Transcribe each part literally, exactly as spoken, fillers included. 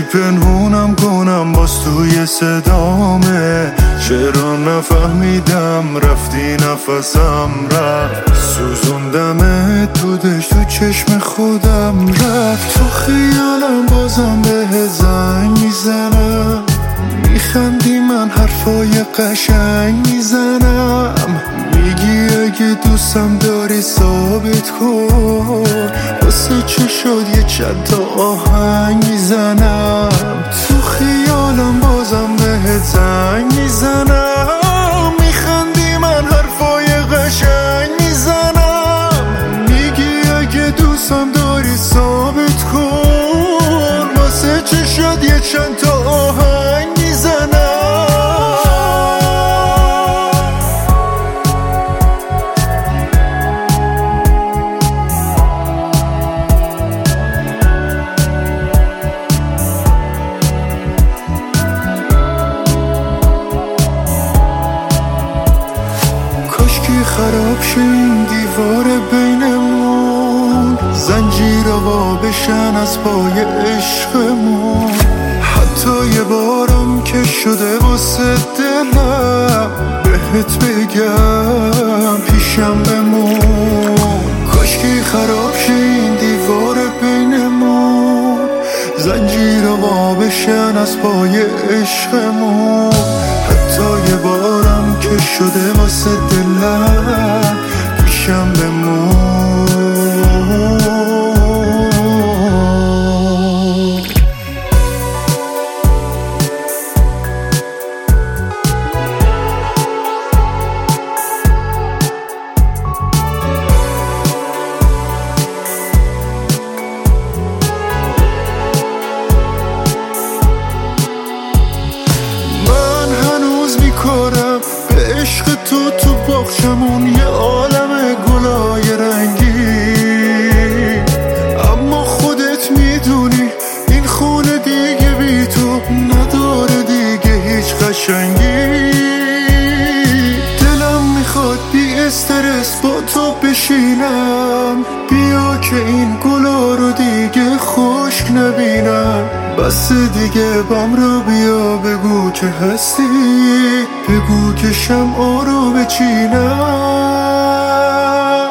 پنهونم کنم باز توی صدامه؟ چرا نفهمیدم رفتی نفسم رفت، سوزوندم تو دشت تو چشم خودم رفت. تو خیالم بازم به زنگ میزنم، میخندی من حرفای قشنگ میزنم، میگی اگه دوستم داری ثابت کن، واسه چه شد یه چند تا آهنگ میزنم. تو خیالم بازم به زنگ میزنم، میخندی من حرفای قشنگ میزنم، میگی اگه دوستم داری ثابت کن، واسه چه شد یه چند تا آهنگ میزنم. کاشکی خراب شه این دیوار بینمون، زنجیرها بشن از پای عشقمون، حتی یه بارم که شده واسه دلم بهت بگم پیشم بمون. کاشکی خراب شه این دیوار بینمون، زنجیرها بشن از پای عشقمون، حتی یه بارم که شده واسه دلم پیشم بمون. میکنم به عشق تو تو باغچمون یه عالم گلای رنگی، اما خودت میدونی این خونه دیگه بی تو نداره دیگه هیچ قشنگی. دلم میخواد بی استرس با تو بشینم، بیا که این گلا رو دیگه خشک نبینم، بس دیگه بام رو بیا بگو که هستی، بگو که شمعا رو بچینم.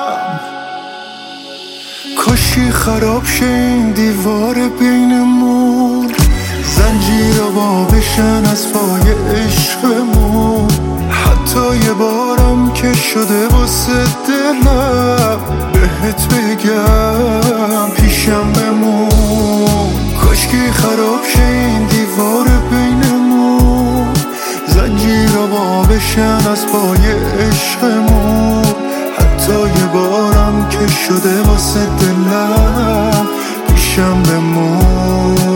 کاشی خراب شه این دیوار بینمون، زنجیرها بشن از پای عشقمون، حتی یه بارم که شده واسه دلم بهت بگم پیشم بمون. کاشکی خراب شه این دیوار بینمون، زنجیرها بشن از پای عشقمون، حتی یه بارم که شده واسه دلم پیشم بمون.